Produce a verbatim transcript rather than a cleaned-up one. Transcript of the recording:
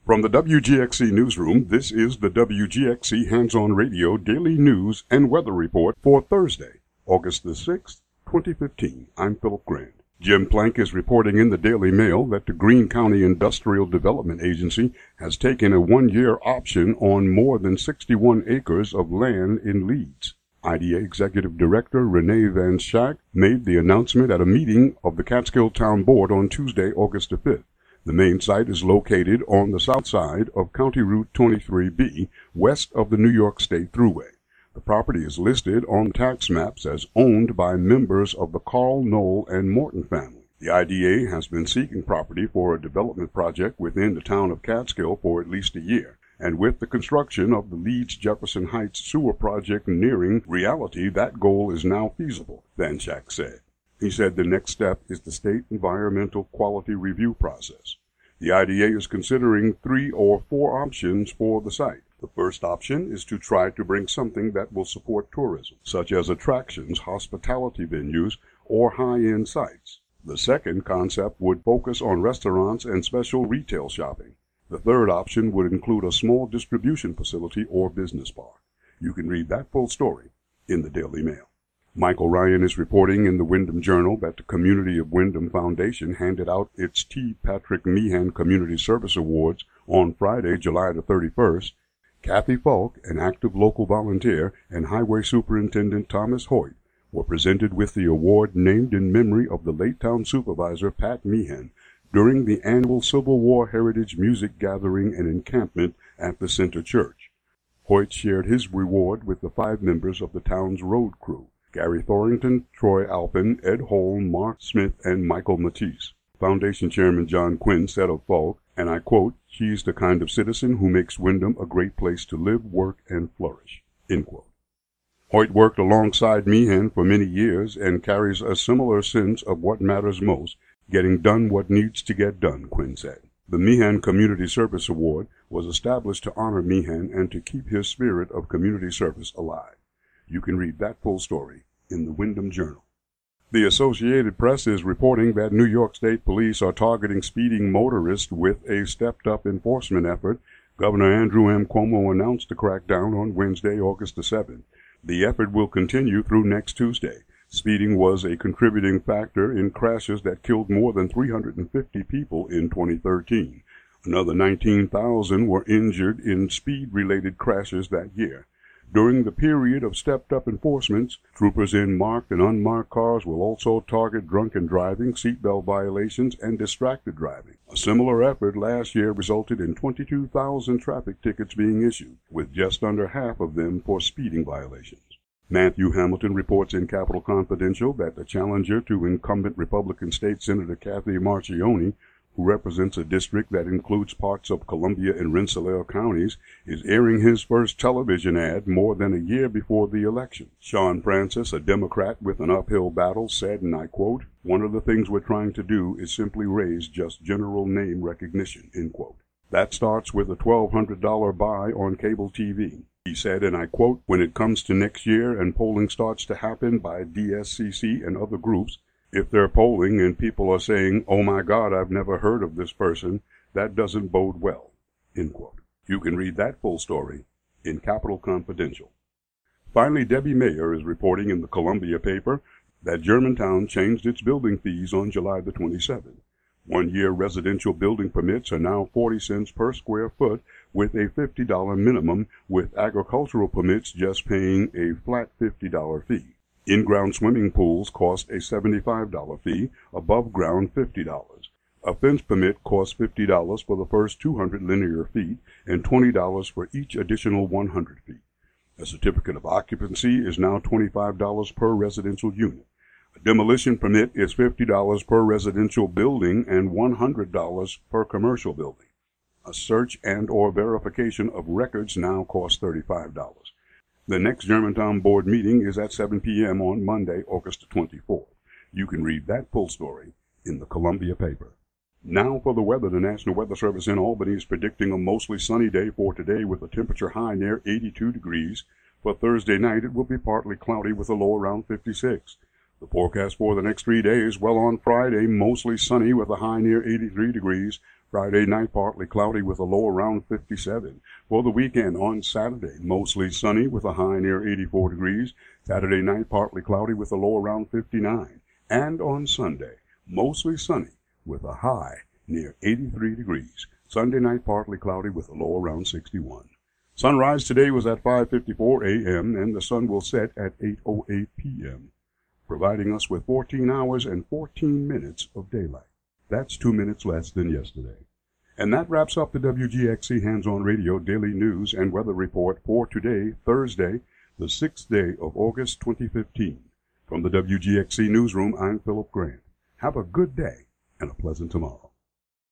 From the W G X C Newsroom, this is the W G X C Hands-On Radio Daily News and Weather Report for Thursday, August the sixth, twenty fifteen. I'm Philip Grant. Jim Plank is reporting in the Daily Mail that the Greene County Industrial Development Agency has taken a one-year option on more than sixty-one acres of land in Leeds. I D A Executive Director Renee Van Schaak made the announcement at a meeting of the Catskill Town Board on Tuesday, August the fifth. The main site is located on the south side of County Route twenty-three B, west of the New York State Thruway. The property is listed on tax maps as owned by members of the Carl, Knoll, and Morton family. The I D A has been seeking property for a development project within the town of Catskill for at least a year, and with the construction of the Leeds-Jefferson Heights sewer project nearing reality, that goal is now feasible, Van Schaak said. He said the next step is the state environmental quality review process. The I D A is considering three or four options for the site. The first option is to try to bring something that will support tourism, such as attractions, hospitality venues, or high-end sites. The second concept would focus on restaurants and special retail shopping. The third option would include a small distribution facility or business park. You can read that full story in the Daily Mail. Michael Ryan is reporting in the Windham Journal that the Community of Windham Foundation handed out its T. Patrick Meehan Community Service Awards on Friday, July the thirty-first. Kathy Falk, an active local volunteer, and Highway Superintendent Thomas Hoyt were presented with the award named in memory of the late town supervisor Pat Meehan during the annual Civil War Heritage Music Gathering and Encampment at the Center Church. Hoyt shared his reward with the five members of the town's road crew: Gary Thorington, Troy Alpin, Ed Holm, Mark Smith, and Michael Matisse. Foundation Chairman John Quinn said of Falk, and I quote, "She's the kind of citizen who makes Windham a great place to live, work, and flourish." End quote. Hoyt worked alongside Meehan for many years and carries a similar sense of what matters most, getting done what needs to get done, Quinn said. The Meehan Community Service Award was established to honor Meehan and to keep his spirit of community service alive. You can read that full story in the Windham Journal. The Associated Press is reporting that New York State Police are targeting speeding motorists with a stepped-up enforcement effort. Governor Andrew M. Cuomo announced the crackdown on Wednesday, August the seventh. The effort will continue through next Tuesday. Speeding was a contributing factor in crashes that killed more than three hundred fifty people in twenty thirteen. Another nineteen thousand were injured in speed-related crashes that year. During the period of stepped-up enforcements, troopers in marked and unmarked cars will also target drunken driving, seatbelt violations, and distracted driving. A similar effort last year resulted in twenty-two thousand traffic tickets being issued, with just under half of them for speeding violations. Matthew Hamilton reports in Capital Confidential that the challenger to incumbent Republican State Senator Kathy Marchione, who represents a district that includes parts of Columbia and Rensselaer counties, is airing his first television ad more than a year before the election. Sean Francis, a Democrat with an uphill battle, said, and I quote, "One of the things we're trying to do is simply raise just general name recognition," end quote. That starts with a twelve hundred dollars buy on cable T V. He said, and I quote, "When it comes to next year and polling starts to happen by D S C C and other groups, if they're polling and people are saying, 'Oh my God, I've never heard of this person,' that doesn't bode well," end quote. You can read that full story in Capital Confidential. Finally, Debbie Mayer is reporting in the Columbia paper that Germantown changed its building fees on July the twenty-seventh. One-year residential building permits are now forty cents per square foot with a fifty dollars minimum, with agricultural permits just paying a flat fifty dollars fee. In-ground swimming pools cost a seventy-five dollars fee, above ground fifty dollars. A fence permit costs fifty dollars for the first two hundred linear feet and twenty dollars for each additional one hundred feet. A certificate of occupancy is now twenty-five dollars per residential unit. A demolition permit is fifty dollars per residential building and one hundred dollars per commercial building. A search and or verification of records now costs thirty-five dollars. The next Germantown Board meeting is at seven p.m. on Monday, August twenty-fourth. You can read that full story in the Columbia paper. Now for the weather. The National Weather Service in Albany is predicting a mostly sunny day for today with a temperature high near eighty-two degrees. For Thursday night, it will be partly cloudy with a low around fifty-six. The forecast for the next three days, well, on Friday, mostly sunny with a high near eighty-three degrees. Friday night, partly cloudy with a low around fifty-seven. For the weekend, on Saturday, mostly sunny with a high near eighty-four degrees. Saturday night, partly cloudy with a low around fifty-nine. And on Sunday, mostly sunny with a high near eighty-three degrees. Sunday night, partly cloudy with a low around sixty-one. Sunrise today was at five fifty-four a.m. and the sun will set at eight oh eight p.m., providing us with fourteen hours and fourteen minutes of daylight. That's two minutes less than yesterday. And that wraps up the W G X C Hands-On Radio Daily News and Weather Report for today, Thursday, the sixth day of August twenty fifteen. From the W G X C Newsroom, I'm Philip Grant. Have a good day and a pleasant tomorrow.